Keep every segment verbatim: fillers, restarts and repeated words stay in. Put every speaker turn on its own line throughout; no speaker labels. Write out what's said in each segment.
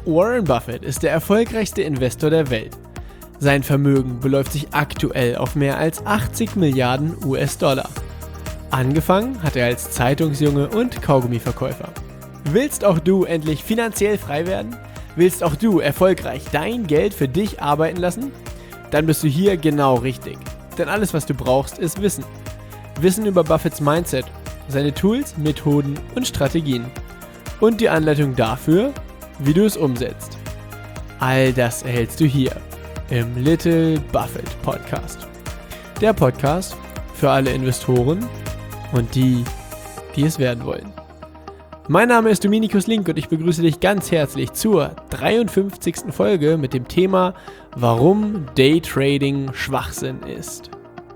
Warren Buffett ist der erfolgreichste Investor der Welt. Sein Vermögen beläuft sich aktuell auf mehr als achtzig Milliarden U S-Dollar. Angefangen hat er als Zeitungsjunge und Kaugummiverkäufer. Willst auch du endlich finanziell frei werden? Willst auch du erfolgreich dein Geld für dich arbeiten lassen? Dann bist du hier genau richtig. Denn alles, was du brauchst, ist Wissen. Wissen über Buffetts Mindset, seine Tools, Methoden und Strategien. Und die Anleitung dafür, wie du es umsetzt. All das erhältst du hier im Little Buffett Podcast. Der Podcast für alle Investoren und die, die es werden wollen. Mein Name ist Dominikus Link und ich begrüße dich ganz herzlich zur dreiundfünfzigsten Folge mit dem Thema, warum Daytrading Schwachsinn ist.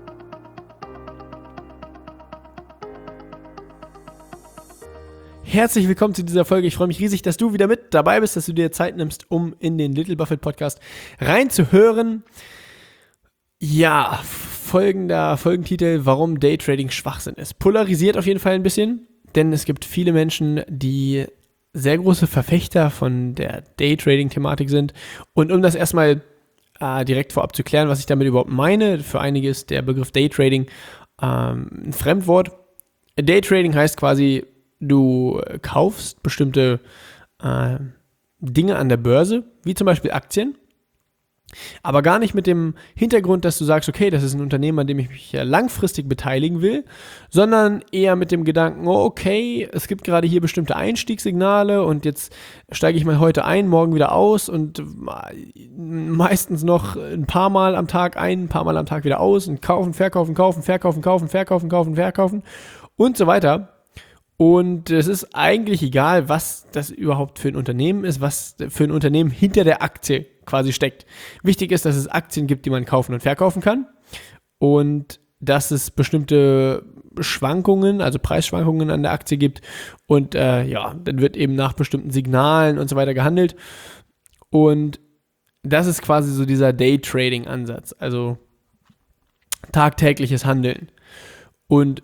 Herzlich willkommen zu dieser Folge. Ich freue mich riesig, dass du wieder mit dabei bist, dass du dir Zeit nimmst, um in den Little Buffett Podcast reinzuhören. Ja, folgender Folgentitel, warum Daytrading Schwachsinn ist. Polarisiert auf jeden Fall ein bisschen, denn es gibt viele Menschen, die sehr große Verfechter von der Daytrading-Thematik sind. Und um das erstmal äh, direkt vorab zu klären, was ich damit überhaupt meine, für einige ist der Begriff Daytrading ähm, ein Fremdwort. Daytrading heißt quasi, du kaufst bestimmte äh, Dinge an der Börse, wie zum Beispiel Aktien, aber gar nicht mit dem Hintergrund, dass du sagst, okay, das ist ein Unternehmen, an dem ich mich langfristig beteiligen will, sondern eher mit dem Gedanken, oh, okay, es gibt gerade hier bestimmte Einstiegssignale und jetzt steige ich mal heute ein, morgen wieder aus und meistens noch ein paar Mal am Tag ein, ein paar Mal am Tag wieder aus und kaufen, verkaufen, kaufen, verkaufen, kaufen, verkaufen, kaufen, verkaufen und so weiter. Und es ist eigentlich egal, was das überhaupt für ein Unternehmen ist, was für ein Unternehmen hinter der Aktie quasi steckt. Wichtig ist, dass es Aktien gibt, die man kaufen und verkaufen kann und dass es bestimmte Schwankungen, also Preisschwankungen an der Aktie gibt und äh, ja, dann wird eben nach bestimmten Signalen und so weiter gehandelt und das ist quasi so dieser Day-Trading-Ansatz, also tagtägliches Handeln und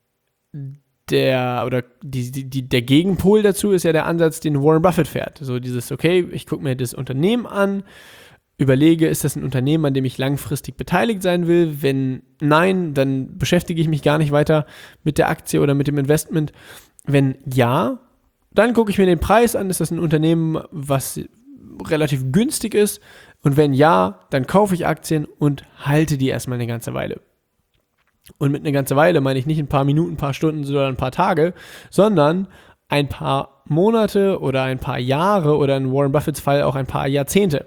Der, oder die, die, der Gegenpol dazu ist ja der Ansatz, den Warren Buffett fährt. So dieses, okay, ich gucke mir das Unternehmen an, überlege, ist das ein Unternehmen, an dem ich langfristig beteiligt sein will? Wenn nein, dann beschäftige ich mich gar nicht weiter mit der Aktie oder mit dem Investment. Wenn ja, dann gucke ich mir den Preis an, ist das ein Unternehmen, was relativ günstig ist? Und wenn ja, dann kaufe ich Aktien und halte die erstmal eine ganze Weile. Und mit einer ganzen Weile meine ich nicht ein paar Minuten, ein paar Stunden oder ein paar Tage, sondern ein paar Monate oder ein paar Jahre oder in Warren Buffetts Fall auch ein paar Jahrzehnte.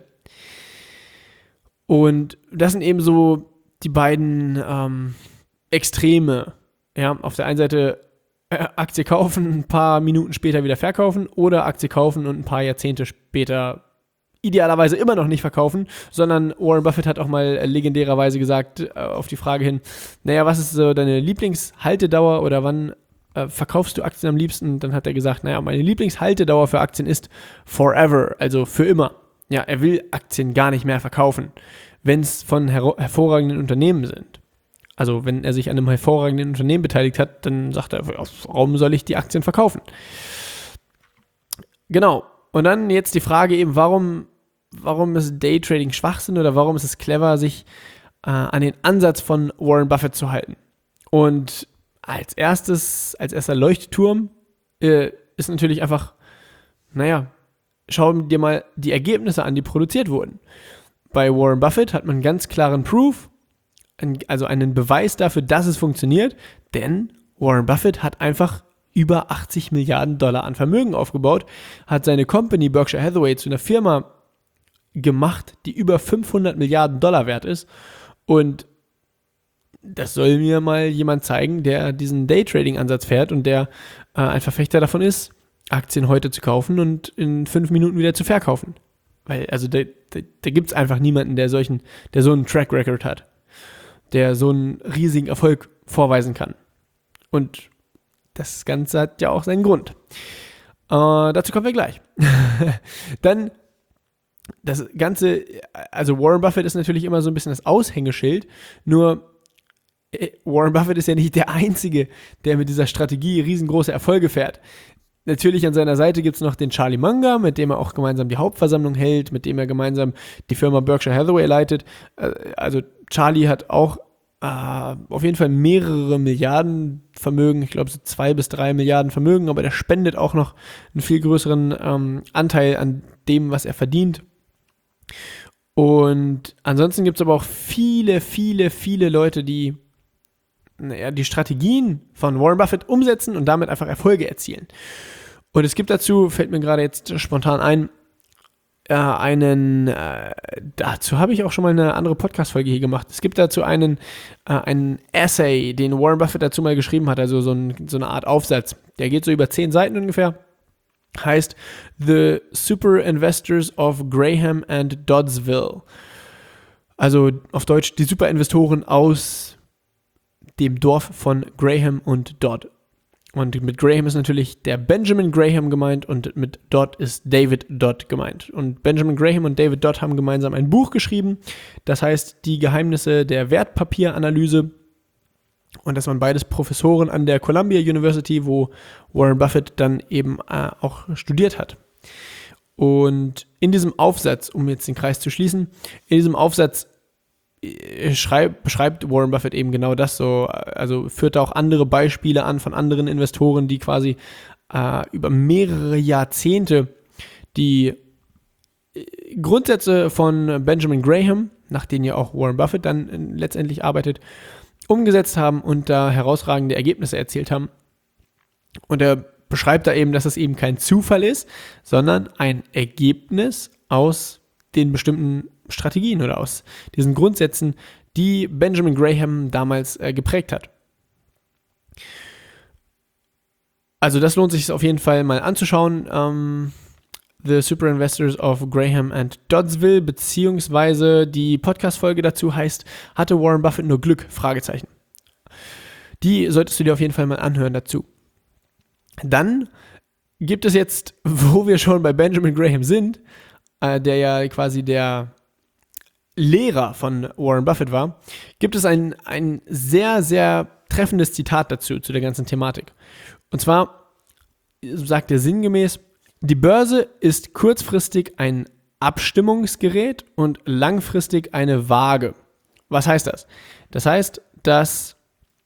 Und das sind eben so die beiden ähm, Extreme. Ja, auf der einen Seite äh, Aktie kaufen, ein paar Minuten später wieder verkaufen oder Aktie kaufen und ein paar Jahrzehnte später idealerweise immer noch nicht verkaufen, sondern Warren Buffett hat auch mal legendärerweise gesagt, äh, auf die Frage hin, naja, was ist so deine Lieblingshaltedauer oder wann äh, verkaufst du Aktien am liebsten? Dann hat er gesagt, naja, meine Lieblingshaltedauer für Aktien ist forever, also für immer. Ja, er will Aktien gar nicht mehr verkaufen, wenn es von her- hervorragenden Unternehmen sind. Also wenn er sich an einem hervorragenden Unternehmen beteiligt hat, dann sagt er, warum soll ich die Aktien verkaufen? Genau. Und dann jetzt die Frage eben, warum Warum ist Daytrading Schwachsinn oder warum ist es clever, sich äh, an den Ansatz von Warren Buffett zu halten? Und als erstes, als erster Leuchtturm äh, ist natürlich einfach, naja, schau dir mal die Ergebnisse an, die produziert wurden. Bei Warren Buffett hat man ganz klaren Proof, also einen Beweis dafür, dass es funktioniert, denn Warren Buffett hat einfach über achtzig Milliarden Dollar an Vermögen aufgebaut, hat seine Company Berkshire Hathaway zu einer Firma gemacht, die über fünfhundert Milliarden Dollar wert ist und das soll mir mal jemand zeigen, der diesen Daytrading-Ansatz fährt und der äh, ein Verfechter davon ist, Aktien heute zu kaufen und in fünf Minuten wieder zu verkaufen. Weil, also da, da, da gibt es einfach niemanden, der solchen, der so einen Track Record hat, der so einen riesigen Erfolg vorweisen kann. Und das Ganze hat ja auch seinen Grund. Äh, dazu kommen wir gleich. Dann das Ganze, also Warren Buffett ist natürlich immer so ein bisschen das Aushängeschild, nur Warren Buffett ist ja nicht der Einzige, der mit dieser Strategie riesengroße Erfolge fährt. natürlich an seiner Seite gibt es noch den Charlie Munger, mit dem er auch gemeinsam die Hauptversammlung hält, mit dem er gemeinsam die Firma Berkshire Hathaway leitet. Also Charlie hat auch äh, auf jeden Fall mehrere Milliarden Vermögen, ich glaube so zwei bis drei Milliarden Vermögen, aber der spendet auch noch einen viel größeren ähm, Anteil an dem, was er verdient. Und ansonsten gibt es aber auch viele, viele, viele Leute, die naja, die Strategien von Warren Buffett umsetzen und damit einfach Erfolge erzielen. Und es gibt dazu, fällt mir gerade jetzt spontan ein, äh, einen, äh, dazu habe ich auch schon mal eine andere Podcast-Folge hier gemacht. Es gibt dazu einen, äh, einen Essay, den Warren Buffett dazu mal geschrieben hat, also so, ein, so eine Art Aufsatz. Der geht so über zehn Seiten ungefähr. Heißt The Super Investors of Graham and Doddsville. Also auf Deutsch die Superinvestoren aus dem Dorf von Graham und Dodd. Und mit Graham ist natürlich der Benjamin Graham gemeint und mit Dodd ist David Dodd gemeint. Und Benjamin Graham und David Dodd haben gemeinsam ein Buch geschrieben, das heißt Die Geheimnisse der Wertpapieranalyse. Und das waren beides Professoren an der Columbia University, wo Warren Buffett dann eben äh, auch studiert hat. Und in diesem Aufsatz, um jetzt den Kreis zu schließen, in diesem Aufsatz Schreib, beschreibt Warren Buffett eben genau das so, also führt da auch andere Beispiele an von anderen Investoren, die quasi äh, über mehrere Jahrzehnte die Grundsätze von Benjamin Graham, nach denen ja auch Warren Buffett dann letztendlich arbeitet, umgesetzt haben und da herausragende Ergebnisse erzielt haben. Und er beschreibt da eben, dass es eben kein Zufall ist, sondern ein Ergebnis aus den bestimmten Strategien oder aus diesen Grundsätzen, die Benjamin Graham damals äh, geprägt hat. Also das lohnt sich auf jeden Fall mal anzuschauen. Ähm, The Super Investors of Graham and Doddsville, beziehungsweise die Podcast-Folge dazu heißt, hatte Warren Buffett nur Glück? Fragezeichen. Die solltest du dir auf jeden Fall mal anhören dazu. Dann gibt es jetzt, wo wir schon bei Benjamin Graham sind, äh, der ja quasi der Lehrer von Warren Buffett war, gibt es ein, ein sehr, sehr treffendes Zitat dazu, zu der ganzen Thematik. Und zwar sagt er sinngemäß, die Börse ist kurzfristig ein Abstimmungsgerät und langfristig eine Waage. Was heißt das? Das heißt, dass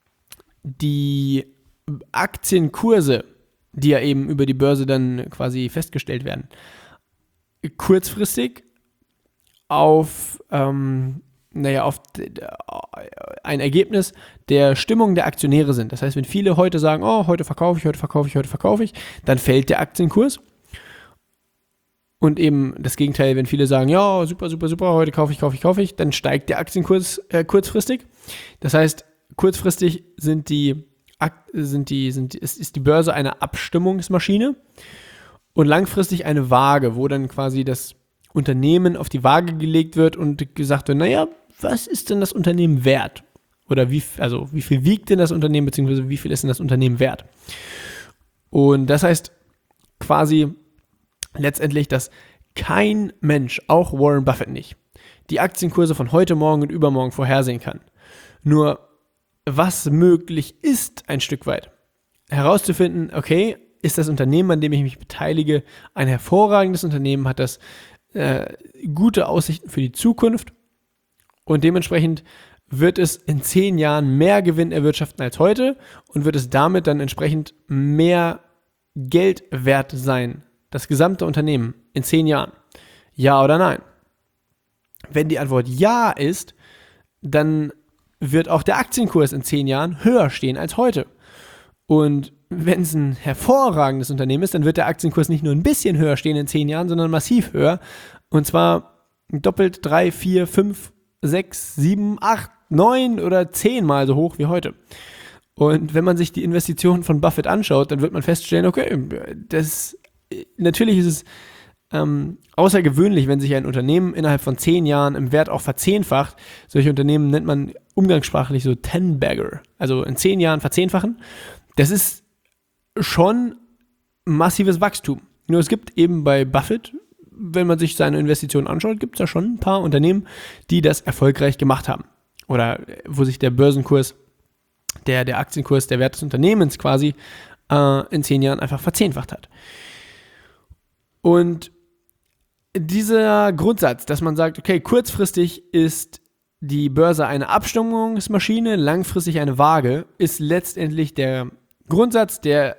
die Aktienkurse, die ja eben über die Börse dann quasi festgestellt werden, kurzfristig auf, ähm, naja, auf ein Ergebnis der Stimmung der Aktionäre sind. Das heißt, wenn viele heute sagen, oh, heute verkaufe ich, heute verkaufe ich, heute verkaufe ich, dann fällt der Aktienkurs. Und eben das Gegenteil, wenn viele sagen, ja, super, super, super, heute kaufe ich, kaufe ich, kaufe ich, dann steigt der Aktienkurs äh, kurzfristig. Das heißt, kurzfristig sind die, sind die, sind, ist, ist die Börse eine Abstimmungsmaschine und langfristig eine Waage, wo dann quasi das Unternehmen auf die Waage gelegt wird und gesagt wird, naja, was ist denn das Unternehmen wert? Oder wie, also wie viel wiegt denn das Unternehmen, beziehungsweise wie viel ist denn das Unternehmen wert? Und das heißt quasi letztendlich, dass kein Mensch, auch Warren Buffett nicht, die Aktienkurse von heute Morgen und übermorgen vorhersehen kann. Nur was möglich ist, ein Stück weit herauszufinden, okay, ist das Unternehmen, an dem ich mich beteilige, ein hervorragendes Unternehmen, hat das äh, gute Aussichten für die Zukunft und dementsprechend wird es in zehn Jahren mehr Gewinn erwirtschaften als heute und wird es damit dann entsprechend mehr Geld wert sein, das gesamte Unternehmen in zehn Jahren. Ja oder nein? Wenn die Antwort ja ist, dann wird auch der Aktienkurs in zehn Jahren höher stehen als heute. Und wenn es ein hervorragendes Unternehmen ist, dann wird der Aktienkurs nicht nur ein bisschen höher stehen in zehn Jahren, sondern massiv höher. Und zwar doppelt, drei, vier, fünf, sechs, sieben, acht, neun oder zehn Mal so hoch wie heute. Und wenn man sich die Investitionen von Buffett anschaut, dann wird man feststellen, okay, das, natürlich ist es ähm, außergewöhnlich, wenn sich ein Unternehmen innerhalb von zehn Jahren im Wert auch verzehnfacht. Solche Unternehmen nennt man umgangssprachlich so Ten-Bagger, also in zehn Jahren verzehnfachen. Das ist schon massives Wachstum. Nur es gibt eben bei Buffett, wenn man sich seine Investitionen anschaut, gibt es da schon ein paar Unternehmen, die das erfolgreich gemacht haben. Oder wo sich der Börsenkurs, der, der Aktienkurs, der Wert des Unternehmens quasi äh, in zehn Jahren einfach verzehnfacht hat. Und dieser Grundsatz, dass man sagt, okay, kurzfristig ist die Börse eine Abstimmungsmaschine, langfristig eine Waage, ist letztendlich der Grundsatz, der,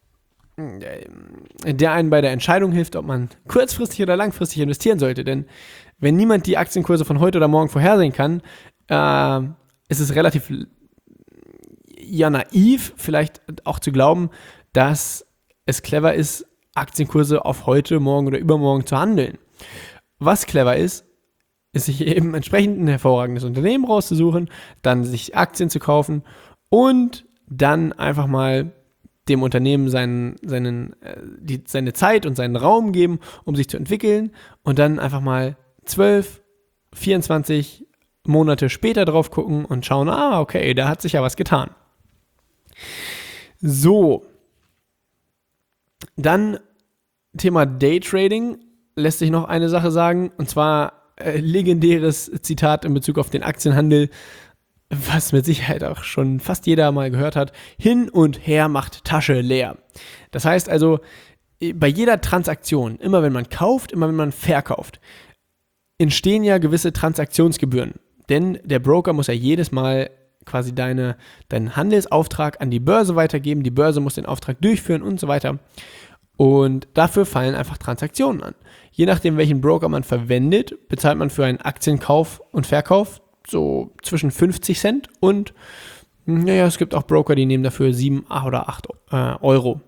der einen bei der Entscheidung hilft, ob man kurzfristig oder langfristig investieren sollte. Denn wenn niemand die Aktienkurse von heute oder morgen vorhersehen kann, äh, ist es relativ ja naiv, vielleicht auch zu glauben, dass es clever ist, Aktienkurse auf heute, morgen oder übermorgen zu handeln. Was clever ist, ist sich eben entsprechend ein hervorragendes Unternehmen rauszusuchen, dann sich Aktien zu kaufen und dann einfach mal dem Unternehmen seinen, seinen, die, seine Zeit und seinen Raum geben, um sich zu entwickeln und dann einfach mal zwölf, vierundzwanzig Monate später drauf gucken und schauen, ah, okay, da hat sich ja was getan. So, dann Thema Daytrading lässt sich noch eine Sache sagen, und zwar äh, legendäres Zitat in Bezug auf den Aktienhandel, was mit Sicherheit auch schon fast jeder mal gehört hat: Hin und her macht Tasche leer. Das heißt also, bei jeder Transaktion, immer wenn man kauft, immer wenn man verkauft, entstehen ja gewisse Transaktionsgebühren. Denn der Broker muss ja jedes Mal quasi deine, deinen Handelsauftrag an die Börse weitergeben, die Börse muss den Auftrag durchführen und so weiter. Und dafür fallen einfach Transaktionen an. Je nachdem, welchen Broker man verwendet, bezahlt man für einen Aktienkauf und Verkauf so zwischen fünfzig Cent und, naja, es gibt auch Broker, die nehmen dafür sieben oder acht Euro.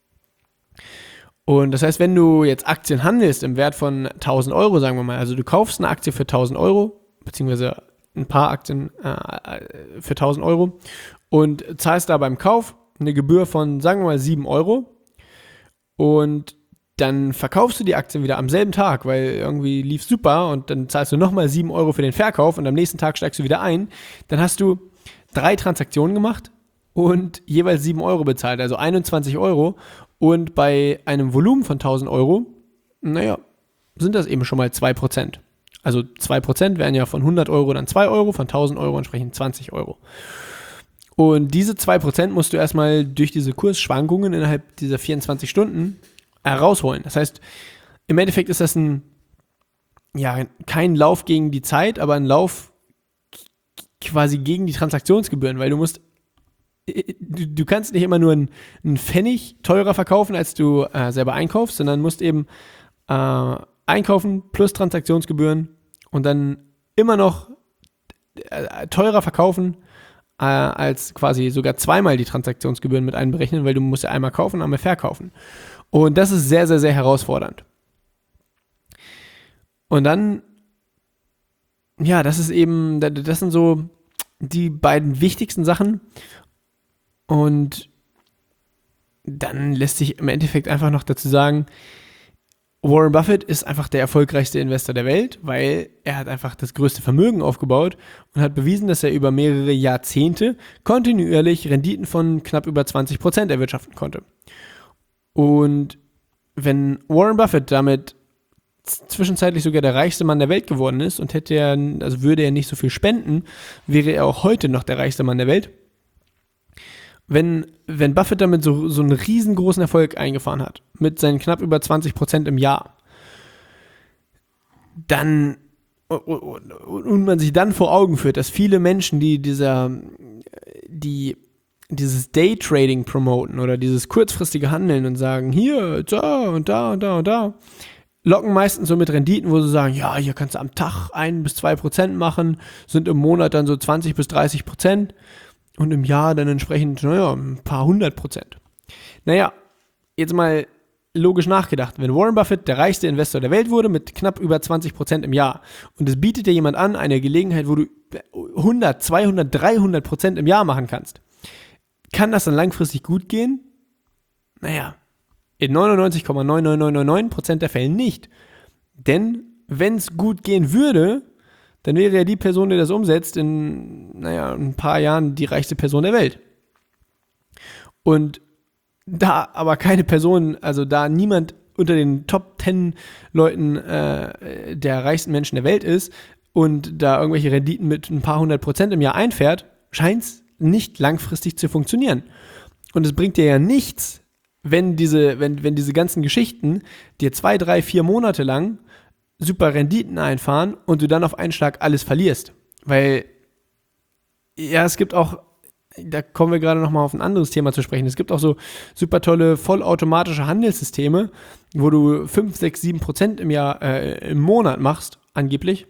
Und das heißt, wenn du jetzt Aktien handelst im Wert von tausend Euro, sagen wir mal, also du kaufst eine Aktie für tausend Euro, beziehungsweise ein paar Aktien äh, für tausend Euro und zahlst da beim Kauf eine Gebühr von, sagen wir mal, sieben Euro, und dann verkaufst du die Aktien wieder am selben Tag, weil irgendwie lief super, und dann zahlst du nochmal sieben Euro für den Verkauf und am nächsten Tag steigst du wieder ein, dann hast du drei Transaktionen gemacht und jeweils sieben Euro bezahlt, also einundzwanzig Euro, und bei einem Volumen von tausend Euro, naja, sind das eben schon mal zwei Prozent. Also zwei Prozent wären ja von hundert Euro dann zwei Euro, von tausend Euro entsprechend zwanzig Euro. Und diese zwei Prozent musst du erstmal durch diese Kursschwankungen innerhalb dieser vierundzwanzig Stunden herausholen. Das heißt, im Endeffekt ist das ein, ja, kein Lauf gegen die Zeit, aber ein Lauf quasi gegen die Transaktionsgebühren, weil du musst, du, du kannst nicht immer nur einen, einen Pfennig teurer verkaufen, als du äh, selber einkaufst, sondern musst eben äh, einkaufen plus Transaktionsgebühren und dann immer noch äh, teurer verkaufen, äh, als quasi sogar zweimal die Transaktionsgebühren mit einberechnen, weil du musst ja einmal kaufen, einmal verkaufen. Und das ist sehr, sehr, sehr herausfordernd. Und dann, ja, das ist eben, das sind so die beiden wichtigsten Sachen. Und dann lässt sich im Endeffekt einfach noch dazu sagen, Warren Buffett ist einfach der erfolgreichste Investor der Welt, weil er hat einfach das größte Vermögen aufgebaut und hat bewiesen, dass er über mehrere Jahrzehnte kontinuierlich Renditen von knapp über zwanzig Prozent erwirtschaften konnte. Und wenn Warren Buffett damit zwischenzeitlich sogar der reichste Mann der Welt geworden ist und hätte er, also würde er nicht so viel spenden, wäre er auch heute noch der reichste Mann der Welt. Wenn, wenn Buffett damit so, so einen riesengroßen Erfolg eingefahren hat, mit seinen knapp über zwanzig Prozent im Jahr, dann, und man sich dann vor Augen führt, dass viele Menschen, die dieser, die dieses Daytrading promoten oder dieses kurzfristige Handeln und sagen, hier, da und da und da und da, locken meistens so mit Renditen, wo sie sagen, ja, hier kannst du am Tag ein bis zwei Prozent machen, sind im Monat dann so zwanzig bis dreißig Prozent. Und im Jahr dann entsprechend, naja, ein paar hundert Prozent. Naja, jetzt mal logisch nachgedacht. Wenn Warren Buffett der reichste Investor der Welt wurde mit knapp über zwanzig Prozent im Jahr und es bietet dir jemand an, eine Gelegenheit, wo du hundert, zweihundert, dreihundert Prozent im Jahr machen kannst, kann das dann langfristig gut gehen? Naja, in neunundneunzig Komma neun neun neun neun neun Prozent der Fälle nicht. Denn wenn es gut gehen würde, dann wäre ja die Person, die das umsetzt, in, naja, ein paar Jahren die reichste Person der Welt. Und da aber keine Person, also da niemand unter den Top zehn Leuten äh, der reichsten Menschen der Welt ist und da irgendwelche Renditen mit ein paar hundert Prozent im Jahr einfährt, scheint es nicht langfristig zu funktionieren. Und es bringt dir ja nichts, wenn diese, wenn, wenn diese ganzen Geschichten dir zwei, drei, vier Monate lang super Renditen einfahren und du dann auf einen Schlag alles verlierst. Weil, ja, es gibt auch, da kommen wir gerade nochmal auf ein anderes Thema zu sprechen, es gibt auch so super tolle vollautomatische Handelssysteme, wo du fünf, sechs, sieben Prozent im Jahr, äh, im Monat machst, angeblich.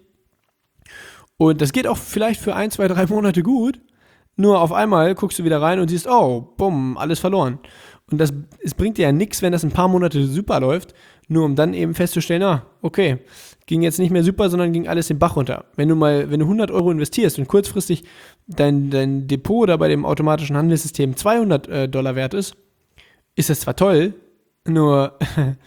Und das geht auch vielleicht für ein, zwei, drei Monate gut, nur auf einmal guckst du wieder rein und siehst, oh, bumm, alles verloren. Und das, es bringt dir ja nichts, wenn das ein paar Monate super läuft, nur um dann eben festzustellen, ah, okay, ging jetzt nicht mehr super, sondern ging alles den Bach runter. Wenn du mal, wenn du hundert Euro investierst und kurzfristig dein, dein Depot da bei dem automatischen Handelssystem zweihundert äh, Dollar wert ist, ist das zwar toll, nur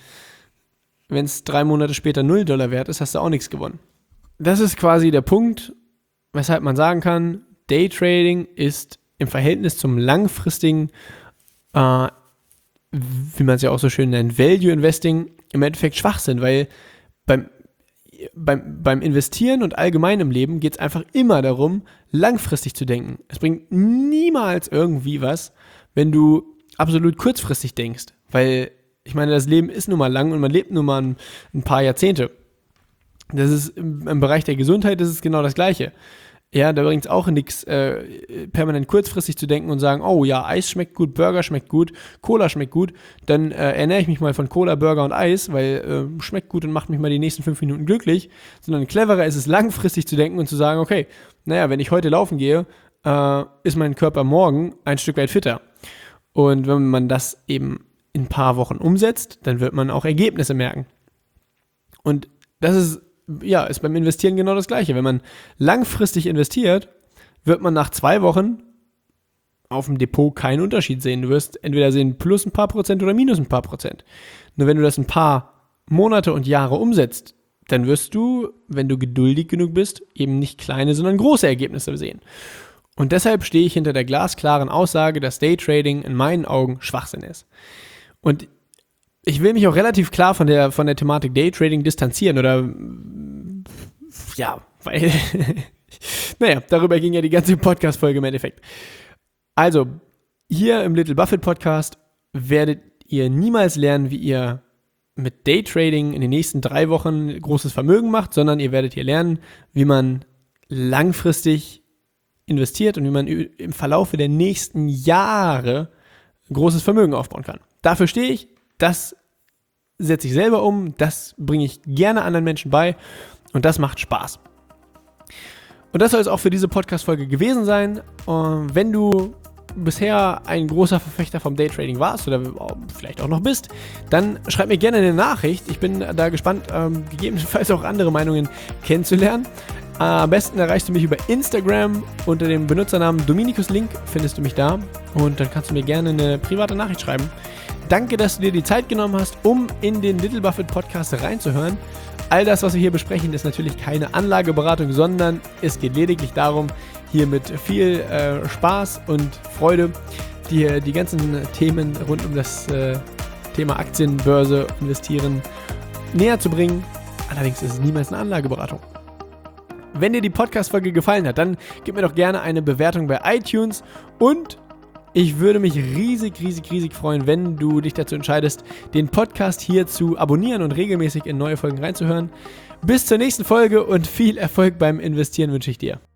wenn es drei Monate später null Dollar wert ist, hast du auch nichts gewonnen. Das ist quasi der Punkt, weshalb man sagen kann, Daytrading ist im Verhältnis zum langfristigen, äh, wie man es ja auch so schön nennt, Value Investing, im Endeffekt Schwachsinn, weil beim, beim, beim Investieren und allgemein im Leben geht es einfach immer darum, langfristig zu denken. Es bringt niemals irgendwie was, wenn du absolut kurzfristig denkst, weil ich meine, das Leben ist nun mal lang und man lebt nun mal ein, ein paar Jahrzehnte. Das ist im, im Bereich der Gesundheit ist es genau das Gleiche. Ja, da bringt es auch nichts, äh, permanent kurzfristig zu denken und sagen, oh ja, Eis schmeckt gut, Burger schmeckt gut, Cola schmeckt gut, dann äh, ernähre ich mich mal von Cola, Burger und Eis, weil äh, schmeckt gut und macht mich mal die nächsten fünf Minuten glücklich, sondern cleverer ist es, langfristig zu denken und zu sagen, okay, naja, wenn ich heute laufen gehe, äh, ist mein Körper morgen ein Stück weit fitter. Und wenn man das eben in ein paar Wochen umsetzt, dann wird man auch Ergebnisse merken. Und das ist Ja, ist beim Investieren genau das Gleiche. Wenn man langfristig investiert, wird man nach zwei Wochen auf dem Depot keinen Unterschied sehen. Du wirst entweder sehen plus ein paar Prozent oder minus ein paar Prozent. Nur wenn du das ein paar Monate und Jahre umsetzt, dann wirst du, wenn du geduldig genug bist, eben nicht kleine, sondern große Ergebnisse sehen. Und deshalb stehe ich hinter der glasklaren Aussage, dass Daytrading in meinen Augen Schwachsinn ist. Und ich will mich auch relativ klar von der, von der Thematik Daytrading distanzieren oder ja, weil naja, darüber ging ja die ganze Podcast-Folge im Endeffekt. Also, hier im Little Buffett Podcast werdet ihr niemals lernen, wie ihr mit Daytrading in den nächsten drei Wochen großes Vermögen macht, sondern ihr werdet hier lernen, wie man langfristig investiert und wie man im Verlaufe der nächsten Jahre großes Vermögen aufbauen kann. Dafür stehe ich. Das setze ich selber um, das bringe ich gerne anderen Menschen bei und das macht Spaß. Und das soll es auch für diese Podcast-Folge gewesen sein. Und wenn du bisher ein großer Verfechter vom Daytrading warst oder vielleicht auch noch bist, dann schreib mir gerne eine Nachricht. Ich bin da gespannt, ähm, gegebenenfalls auch andere Meinungen kennenzulernen. Äh, am besten erreichst du mich über Instagram unter dem Benutzernamen Dominikus Link, findest du mich da und dann kannst du mir gerne eine private Nachricht schreiben. Danke, dass du dir die Zeit genommen hast, um in den Little Buffett Podcast reinzuhören. All das, was wir hier besprechen, ist natürlich keine Anlageberatung, sondern es geht lediglich darum, hier mit viel äh, Spaß und Freude dir die ganzen Themen rund um das äh, Thema Aktien, Börse, Investieren näher zu bringen. Allerdings ist es niemals eine Anlageberatung. Wenn dir die Podcast-Folge gefallen hat, dann gib mir doch gerne eine Bewertung bei iTunes und ich würde mich riesig, riesig, riesig freuen, wenn du dich dazu entscheidest, den Podcast hier zu abonnieren und regelmäßig in neue Folgen reinzuhören. Bis zur nächsten Folge und viel Erfolg beim Investieren wünsche ich dir.